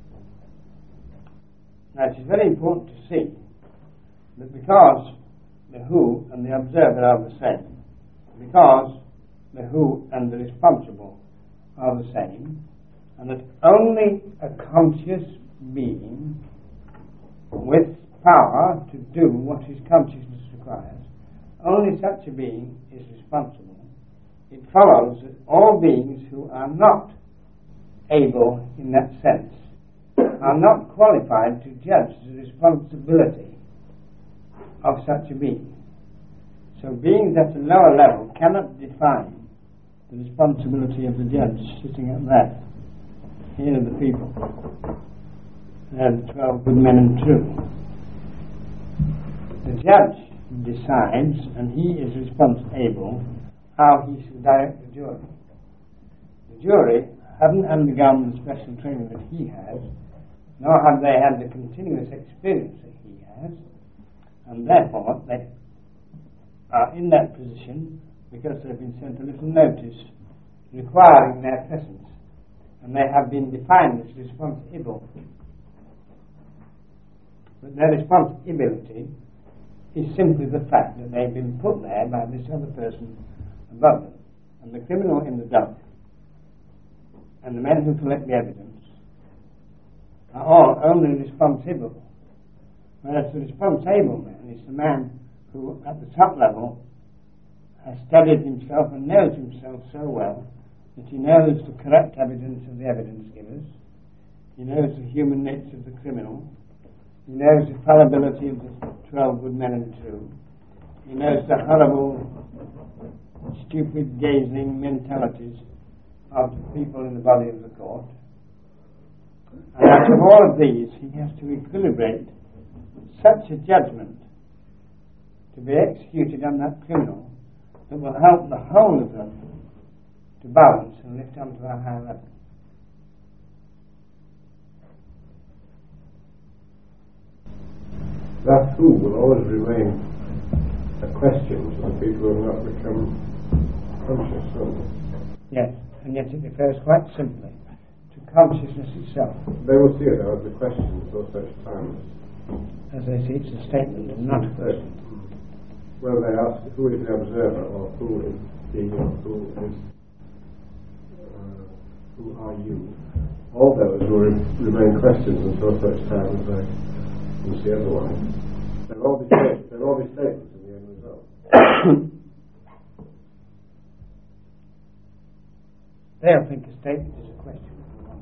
Now it is very important to see that because the who and the observer are the same, because the who and the responsible are the same, and that only a conscious being with power to do what his consciousness requires, only such a being is responsible, it follows that all beings who are not able in that sense are not qualified to judge the responsibility of such a being. So beings at a lower level cannot define the responsibility of the judge sitting at that. Here are the people. They are the 12 good men and true. The judge decides, and he is responsible, how he should direct the jury. The jury haven't undergone the special training that he has, nor have they had the continuous experience that he has, and therefore they are in that position because they've been sent a little notice requiring their presence, and they have been defined as responsible. But their responsibility is simply the fact that they've been put there by this other person above them, and the criminal in the dock and the men who collect the evidence are all only responsible, whereas the responsible man is the man who at the top level has studied himself and knows himself so well that he knows the correct evidence of the evidence givers, he knows the human nature of the criminal, he knows the fallibility of the 12 good men and true, he knows the horrible, stupid, gazing mentalities of the people in the body of the court. And out of all of these, he has to equilibrate such a judgment to be executed on that criminal that will help the whole of them to balance and lift onto a high level. That who will always remain a question to the people who have not become conscious of it. Yes, and yet it refers quite simply to consciousness itself. They will see it as a question until such time as they see it's a statement and not a person. Well, they ask who is the observer, or who is he, or who are you. All those will remain questions until such time as they can see otherwise. They'll all be statements in the end result. They'll think a statement is a question.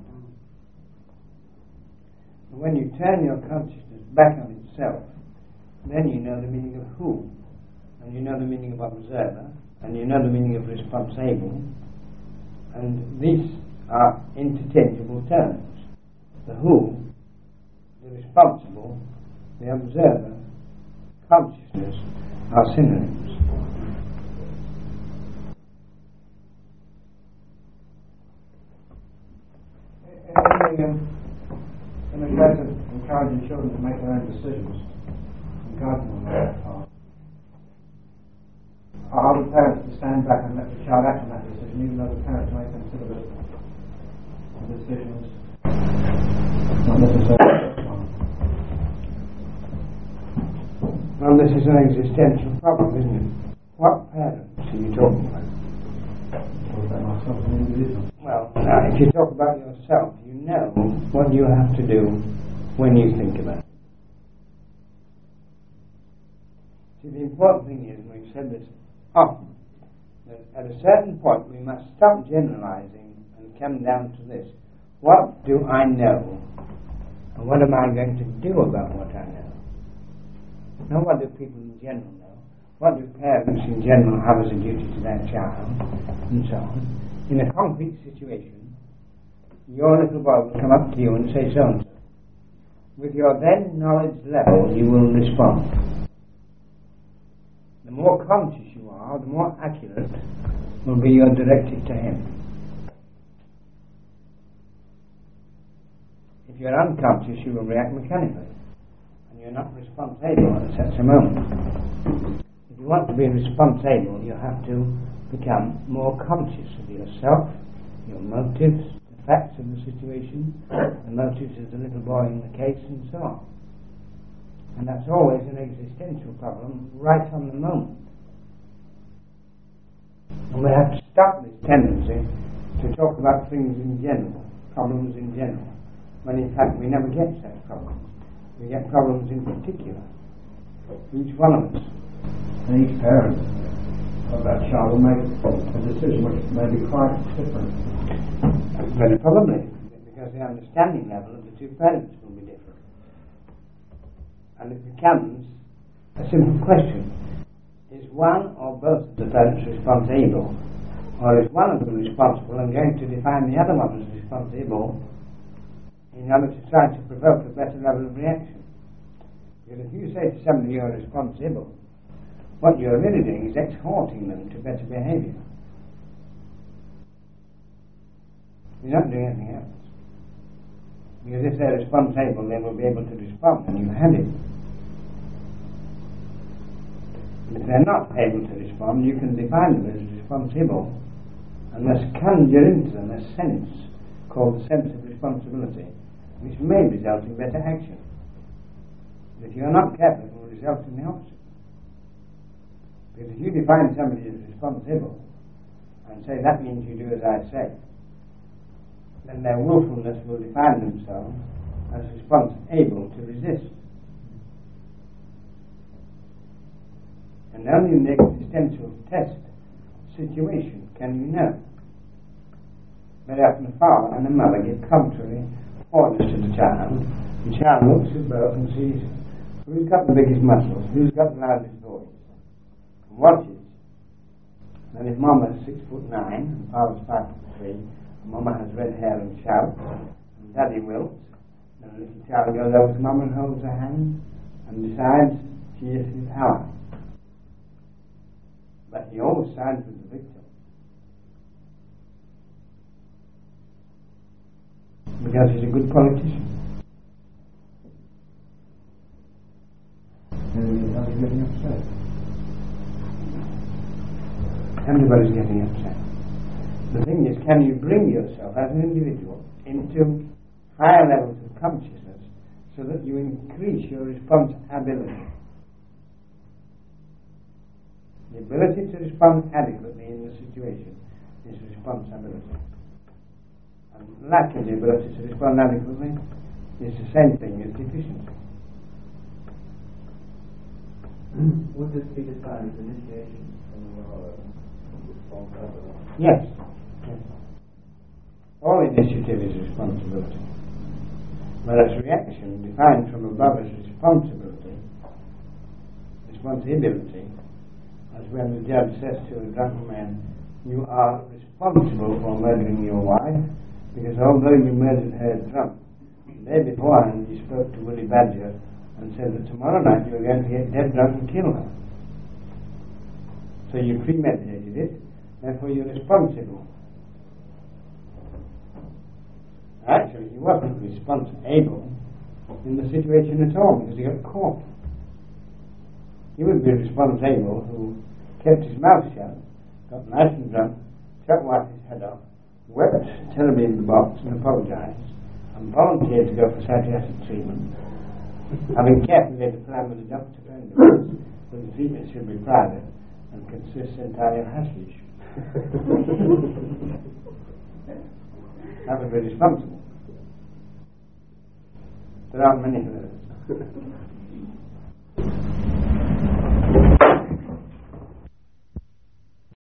And when you turn your consciousness back on itself, then you know the meaning of who, and you know the meaning of observer, and you know the meaning of responsible, and these are interchangeable terms. The who, the responsible, the observer, consciousness are synonyms. In regard to encouraging children to make their own decisions and guiding them on that path, are the parents to stand back and let the child act on that decision, even though the parents may consider that the decisions not necessarily one? Well, this is an existential problem, isn't it? What parents are you talking about? Myself, an individual. Well, now, if you talk about yourself, you know what you have to do when you think about it. See, the important thing is, and we've said this often, that at a certain point we must stop generalizing and come down to this. What do I know? And what am I going to do about what I know? Not what do people in general know. What do parents in general have as a duty to their child, and so on. In a concrete situation, your little boy will come up to you and say so and so. With your then knowledge level, you will respond. The more conscious you are, the more accurate will be your directive to him. If you're unconscious, you will react mechanically, and you're not responsible at such a moment. If you want to be responsible, you have to become more conscious of yourself, your motives, the facts of the situation, the motives of the little boy in the case, and so on. And that's always an existential problem right on the moment. And we have to stop this tendency to talk about things in general, problems in general, when in fact we never get such problems. We get problems in particular, each one of us. And each parent of that child will make a decision which may be quite different. Very probably, because the understanding level of the two parents will be different. And it becomes a simple question. Is one or both of the parents responsible? Or is one of them responsible and going to define the other one as responsible in order to try to provoke a better level of reaction? Because if you say to somebody you're responsible, what you're really doing is exhorting them to better behaviour. You're not doing anything else. Because if they're responsible, they will be able to respond, and you have it. And if they're not able to respond, you can define them as responsible, and thus conjure into them a sense called the sense of responsibility, which may result in better action. But if you're not careful, it will result in the opposite. Because if you define somebody as responsible and say that means you do as I say, then their willfulness will define themselves as able to resist. And only in the existential test situation can you know. Very often a father and a mother give contrary orders to the child. The child looks at both and sees who's got the biggest muscles, who's got the loudest voice. Watches. And if Mama is 6'9" and Father's 5'3", Mama has red hair and shouts, and Daddy wilts, then the little child goes over to Mama and holds her hand and decides she is his ally. But he always sides with the victim. Because he's a good politician. And he's getting upset. Everybody's getting upset. The thing is, can you bring yourself as an individual into higher levels of consciousness so that you increase your responsibility? The ability to respond adequately in the situation is responsibility. And lacking the ability to respond adequately is the same thing as deficiency. Would this be defined as initiation from the world? Yes. All initiative is responsibility. Whereas reaction, defined from above as responsibility, as when the judge says to a drunken man, you are responsible for murdering your wife, because although you murdered her drunk, the day beforehand you spoke to Willie Badger and said that tomorrow night you were going to get dead drunk and kill her. So you premeditated it, therefore you're responsible. Actually, he wasn't responsible in the situation at all because he got caught. He would be responsible who kept his mouth shut, got nice and drunk, chopped Whitey's head off, wept terribly in the box and apologised, and volunteered to go for psychiatric treatment, having carefully made a plan with the doctor and that the treatment should be private and consist entirely of hashish. That would be responsible. There aren't many of those.